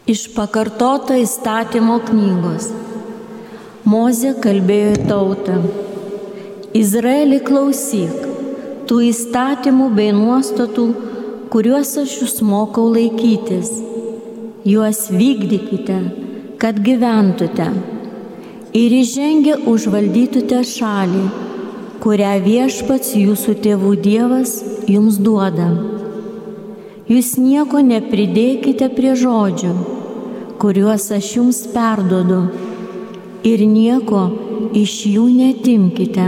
Iš pakartoto įstatymo knygos. Mozė kalbėjo tautą. Izraeli, klausyk, tų įstatymų bei nuostatų, kuriuos aš jūs mokau laikytis. Juos vykdykite, kad gyventute ir įžengę užvaldytute šalį, kurią viešpats jūsų tėvų Dievas jums duoda. Jūs nieko nepridėkite prie žodžių, kuriuos aš jums perduodu, ir nieko iš jų netimkite,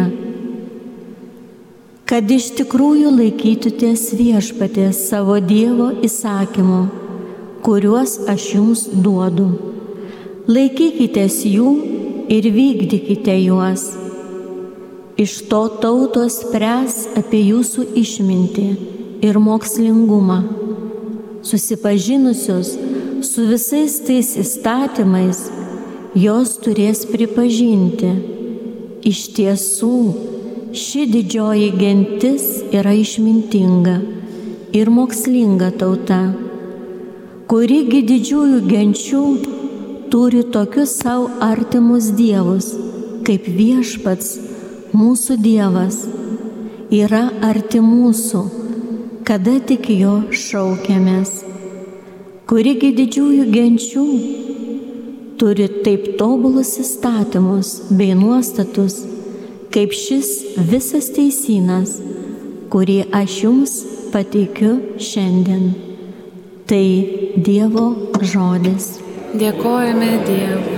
kad iš tikrųjų laikytutės viešpaties savo Dievo įsakymų, kuriuos aš jums duodu. Laikykitės jų ir vykdykite juos. Iš to tautos spręs apie jūsų išmintį ir mokslingumą. Susipažinusios su visais tais įstatymais, jos turės pripažinti. Iš tiesų, ši didžioji gentis yra išmintinga ir mokslinga tauta, kurigi didžiųjų genčių turi tokius savo artimus dievus, kaip viešpats, mūsų Dievas, yra arti mūsų, kada tik jo šaukiamės. Kurigi didžiųjų genčių turi taip tobulus įstatymus bei nuostatus, kaip šis visas teisynas, kurį aš jums pateikiu šiandien. Tai Dievo žodis. Dėkojame Dievui.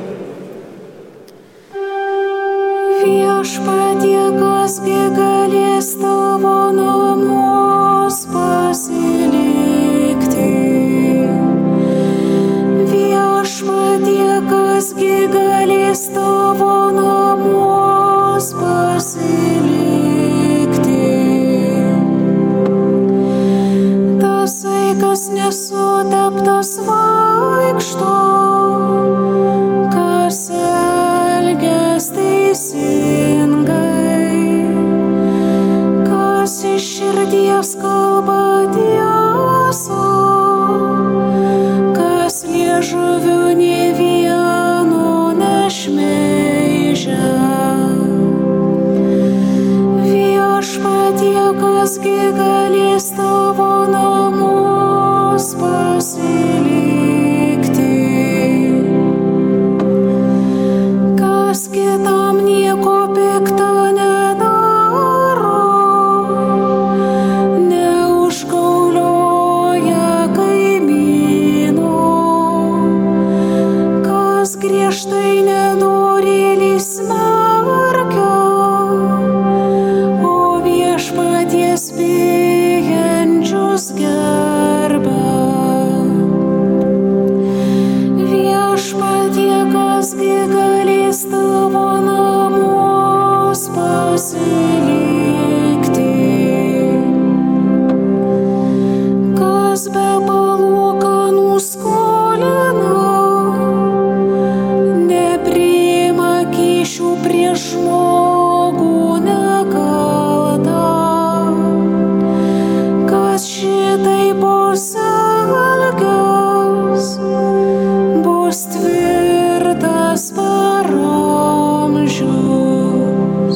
Viešpatie, kasgi galės tavo namus pasilikti. Viešpatie, kasgi galės tavo namus pasilikti. Tasai, kas nesuteptas vaikšto, kas elgias teisingai, kas iš širdies kalba tiesą, kas liežuviu nė vieno nešmeižia. Viešpatie, kasgi galės tavo namus pasilikti. Kas kitam nieko pikta nedaro, neužgaulioja kaimyno, kas griežtai nedorėlį smerkia, o viešpaties bijančius gerbia. Viešpatie, kasgi galės tavo namus pasilikti. Kas be palūkanų skolina, nepriima kyšių prieš žmogų nekaltą, kas šitaip pasielgęs, bus tvirtas per amžius.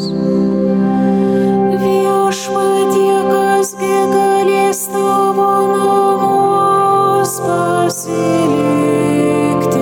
Viešpatie, kasgi galės tavo namus pasilikti.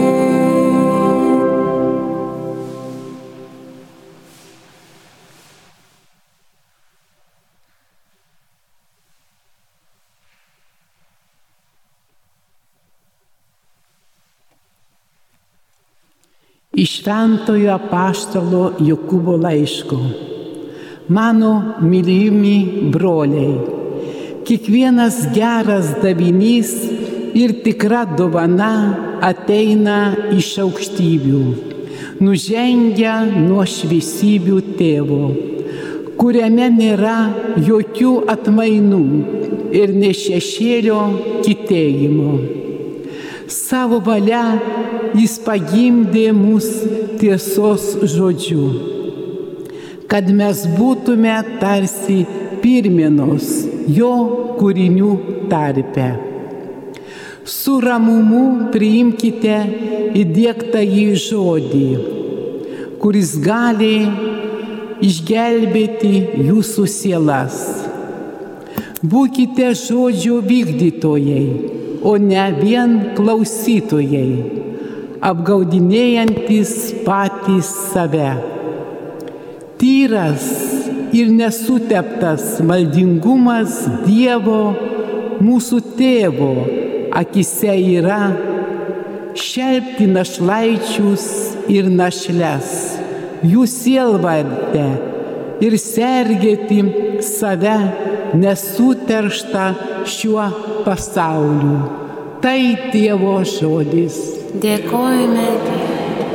Iš šventojo apaštalo Jokūbo laiško. Mano mylimi broliai, kiekvienas geras davinys ir tikra dovana ateina iš aukštybių, nužengia nuo šviesybių Tėvo, kuriame nėra jokių atmainų ir nė šešėlio kitėjimo. Savo valia jis pagimdė mus tiesos žodžiu, kad mes būtume tarsi pirmienos jo kūrinių tarpe. Su ramumu priimkite įdėktą į žodį, kuris gali išgelbėti jūsų sielas. Būkite žodžio vykdytojai, o ne vien klausytojai, apgaudinėjantis patys save. Tyras ir nesuteptas maldingumas Dievo, mūsų Tėvo, akise yra šelpti našlaičius ir našles, jų sielvartę ir sergėti save nesuterštą šiuo pasauliu. Tai Dievo žodis. Dėkojame Dievui.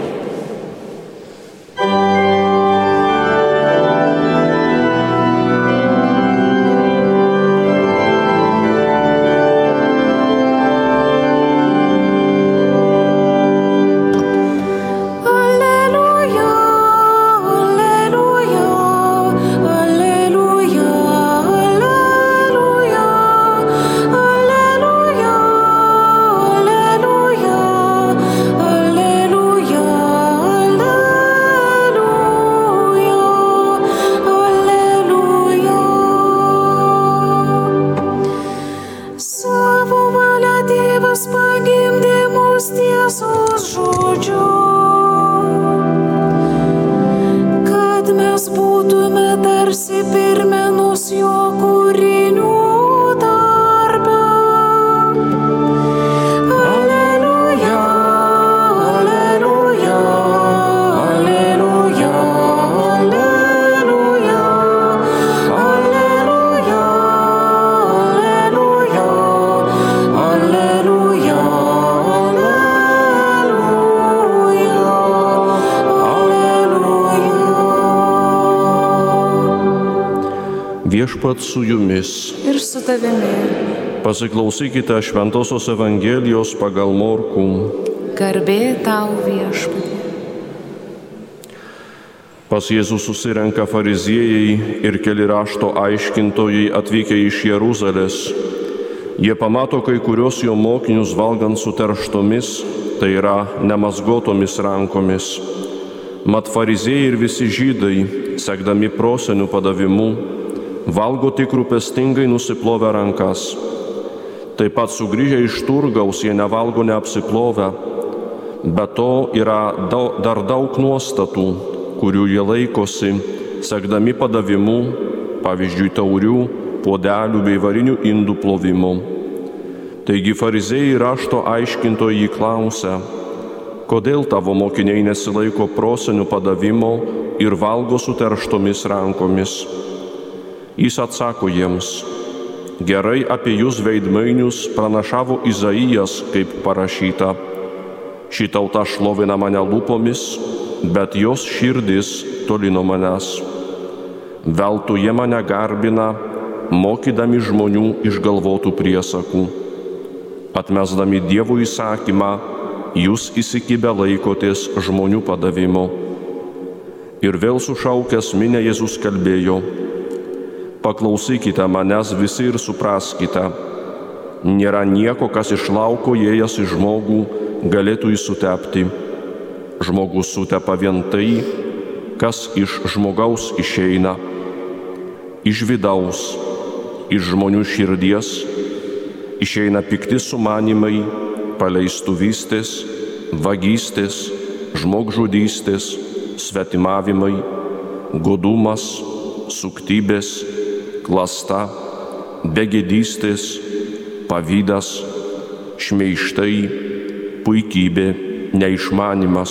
Viešpat su jumis. Ir su tavimi. Pasiklausykite Šventosios Evangelijos pagal Morkų. Garbė tau, Viešpatie. Pas Jėzų susirenka fariziejai ir keli rašto aiškintojai atvykę iš Jeruzalės. Jie pamato kai kurios jo mokinius valgant suterštomis, tai yra nemazgotomis rankomis. Mat fariziejai ir visi žydai, sekdami prosenių padavimu, valgo tik rūpestingai nusiplovę rankas. Taip pat sugrįžę iš turgaus jie nevalgo neapsiplovę. Be to yra dar daug nuostatų, kurių jie laikosi, sekdami padavimu, pavyzdžiui, taurių, puodelių bei varinių indų plovimu. Taigi fariziejai rašto aiškintojai jį klausia, kodėl tavo mokiniai nesilaiko prosenių padavimo ir valgo suterštomis rankomis. Jis atsako jiems, gerai apie jūs veidmainius pranašavo Izaijas, kaip parašyta. Ši tauta šlovina mane lūpomis, bet jos širdis toli nuo manęs. Veltui jie mane garbina, mokydami žmonių išgalvotų priesakų. Atmesdami Dievo įsakymą, jūs įsikibę laikotės žmonių padavimo. Ir vėl sušaukęs minią Jėzus kalbėjo, paklausykite manęs visi ir supraskite. Nėra nieko, kas iš lauko įėjęs į žmogų galėtų jį sutepti. Žmogus sutepa vien tai, kas iš žmogaus išeina. Iš vidaus, iš žmonių širdies, išeina pikti sumanimai, paleistuvystės, vagystės, žmogžudystės, svetimavimai, godumas, suktybės, klasta, begėdystės, pavydas, šmeižtai, puikybė, neišmanimas.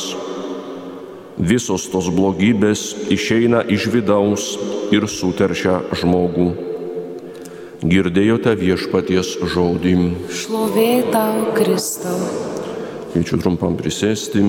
Visos tos blogybės išeina iš vidaus ir suteršia žmogų. Girdėjote Viešpaties žodį. Šlovė tau, Kristau. Kviečiu trumpam prisėsti.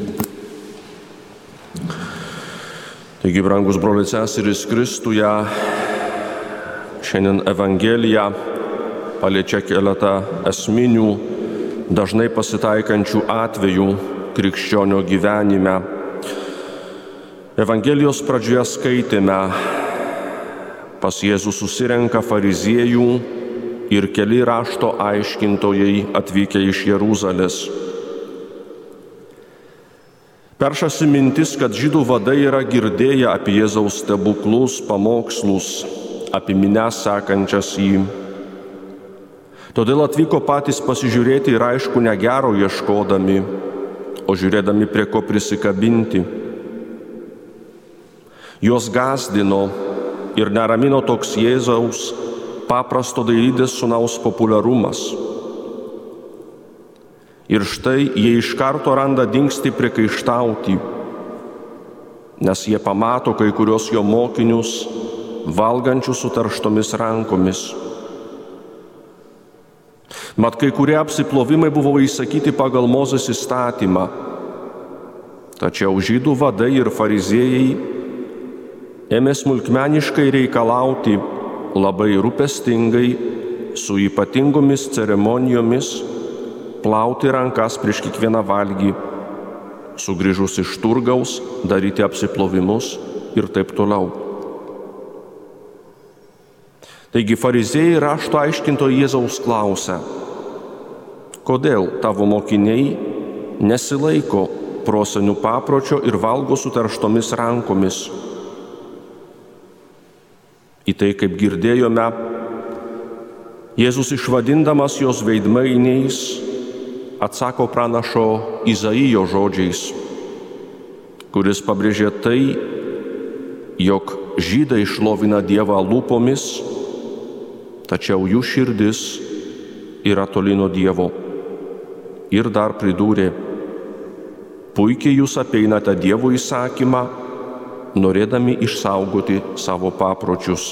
Taigi, brangus broliai seserys Kristuje, šiandien Evangelija paliečia keletą esminių, dažnai pasitaikančių atvejų krikščionio gyvenime. Evangelijos pradžioje skaitėme, pas Jėzų susirenka fariziejų ir keli rašto aiškintojai atvykę iš Jeruzalės. Peršasi mintis, kad žydų vadai yra girdėję apie Jėzaus stebuklus, pamokslus, apie minias sekančias jį. Todėl atvyko patys pasižiūrėti ir aišku negero ieškodami, o žiūrėdami prie ko prisikabinti. Juos gąsdino ir neramino toks Jėzaus paprasto dailidės sūnaus populiarumas. Ir štai jie iš karto randa dingstį priekaištauti, nes jie pamato kai kurios jo mokinius valgančius su tarštomis rankomis. Mat kai kurie apsiplovimai buvo įsakyti pagal Mozės įstatymą, tačiau žydų vadai ir fariziejai ėmė smulkmeniškai reikalauti labai rūpestingai su ypatingomis ceremonijomis plauti rankas prieš kiekvieną valgį, sugrįžus iš turgaus, daryti apsiplovimus ir taip toliau. Taigi fariziejai rašto aiškintojai Jėzaus klausia, kodėl tavo mokiniai nesilaiko prosenių papročio ir valgo su tarštomis rankomis. Į tai, kaip girdėjome, Jėzus išvadindamas jos veidmainiais atsako pranašo Izaijo žodžiais, kuris pabrėžė tai, jog žydai šlovina Dievą lūpomis, tačiau jų širdis yra toli nuo Dievo. Ir dar pridūrė, puikiai jūs apeinate Dievo įsakymą, norėdami išsaugoti savo papročius.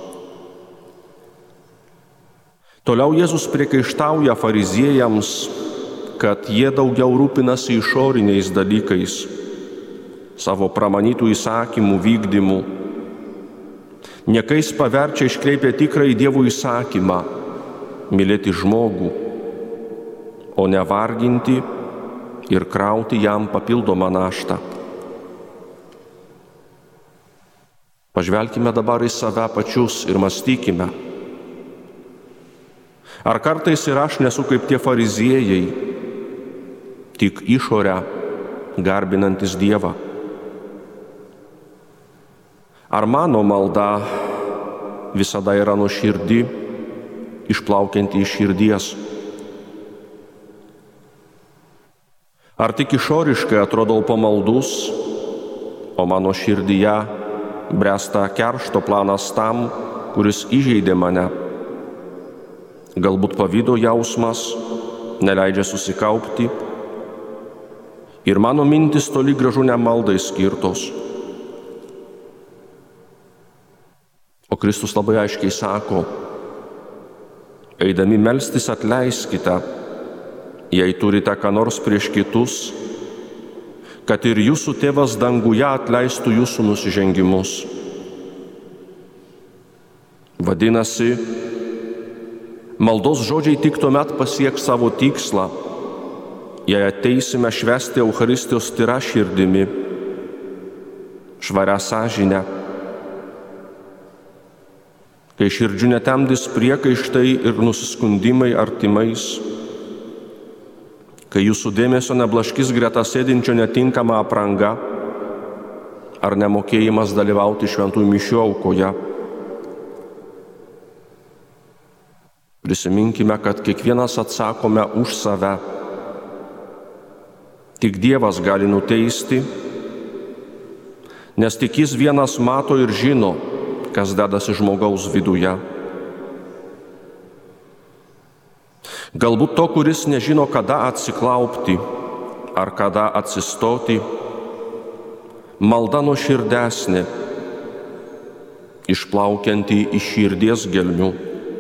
Toliau Jėzus priekaištauja fariziejams, kad jie daugiau rūpinasi išoriniais dalykais, savo pramanytų įsakymų vykdymu. Niekais paverčia iškreipia tikrąjį Dievo įsakymą – mylėti žmogų, o ne varginti ir krauti jam papildomą naštą. Pažvelkime dabar į save pačius ir mąstykime. Ar kartais ir aš nesu kaip tie fariziejai, tik išorę garbinantis Dievą? Ar mano malda visada yra nuoširdi, išplaukianti iš širdies? Ar tik išoriškai atrodau pamaldus, o mano širdyje bręsta keršto planas tam, kuris įžeidė mane? Galbūt pavydo jausmas neleidžia susikaupti ir mano mintis toli gražu ne maldai skirtos. O Kristus labai aiškiai sako, eidami melstis atleiskite, jei turite ką nors prieš kitus, kad ir jūsų tėvas danguje atleistų jūsų nusižengimus. Vadinasi, maldos žodžiai tik tuomet pasieks savo tikslą, jei ateisime švęsti Eucharistijos tyra širdimi, švaria sąžine. Kai širdžių netemdys priekaištai ir nusiskundimai artimais, kai jūsų dėmesio neblaškys greta sėdinčio netinkama apranga ar nemokėjimas dalyvauti šventųjų mišių aukoje. Prisiminkime, kad kiekvienas atsakome už save. Tik Dievas gali nuteisti, nes tik Jis vienas mato ir žino, kas dedasi žmogaus viduje. Galbūt to, kuris nežino, kada atsiklaupti ar kada atsistoti, malda nuoširdesnė, išplaukianti iš širdies gelmių.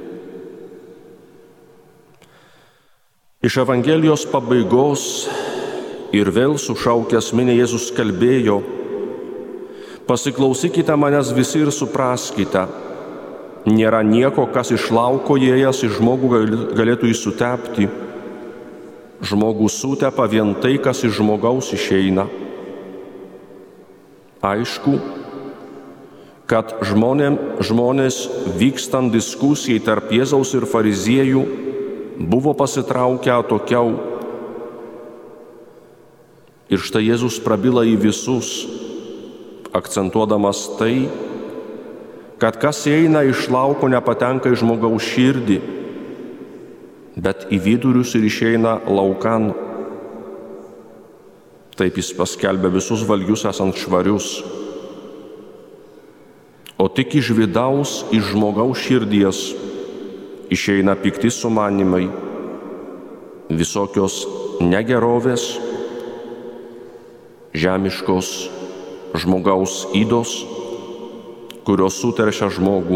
Iš Evangelijos pabaigos ir vėl sušaukęs minią Jėzus kalbėjo, pasiklausykite manęs visi ir supraskite, nėra nieko, kas iš lauko įėjęs į žmogų galėtų jį sutepti. Žmogų sutepa vien tai, kas iš žmogaus išeina. Aišku, kad žmonės vykstant diskusijai tarp Jėzaus ir fariziejų buvo pasitraukę atokiau. Ir štai Jėzus prabyla į visus, akcentuodamas tai, kad kas eina iš lauko nepatenka į žmogaus širdį, bet į vidurius ir išeina laukan. Taip jis paskelbė visus valgius esant švarius. O tik iš vidaus, iš žmogaus širdies išeina pikti sumanimai, visokios negerovės, žemiškos žmogaus ydos, kurios suteršia žmogų.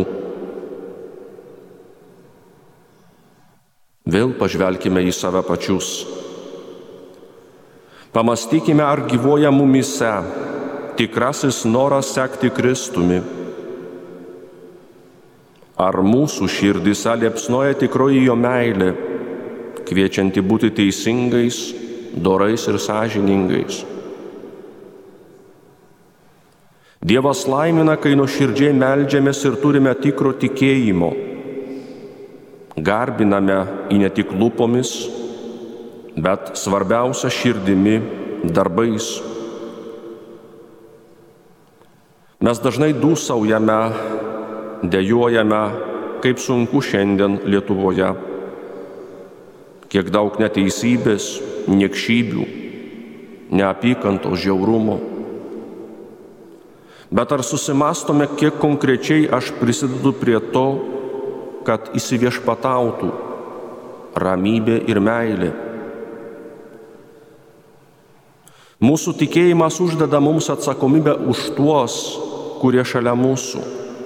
Vėl pažvelkime į save pačius. Pamastykime, ar gyvuoja mumyse tikrasis noras sekti Kristumi. Ar mūsų širdise liepsnoja tikroji jo meilė, kviečianti būti teisingais, dorais ir sąžiningais. Dievas laimina, kai nuoširdžiai meldžiamės ir turime tikro tikėjimo. Garbiname jį ne tik lūpomis, bet svarbiausia širdimi, darbais. Mes dažnai dūsaujame, dejuojame, kaip sunku šiandien Lietuvoje. Kiek daug neteisybės, niekšybių, neapykantos, žiaurumo. Bet ar susimastome, kiek konkrečiai aš prisidedu prie to, kad įsiviešpatautų ramybė ir meilė? Mūsų tikėjimas uždeda mums atsakomybę už tuos, kurie šalia mūsų.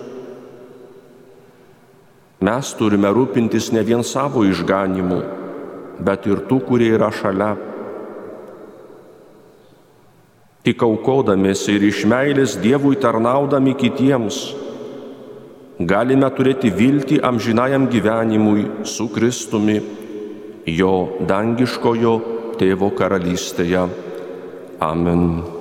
Mes turime rūpintis ne vien savo išganimu, bet ir tų, kurie yra šalia. Tik aukodamiesi ir iš meilės Dievui tarnaudami kitiems, galime turėti viltį amžinajam gyvenimui su Kristumi, jo dangiškojo Tėvo karalystėje. Amen.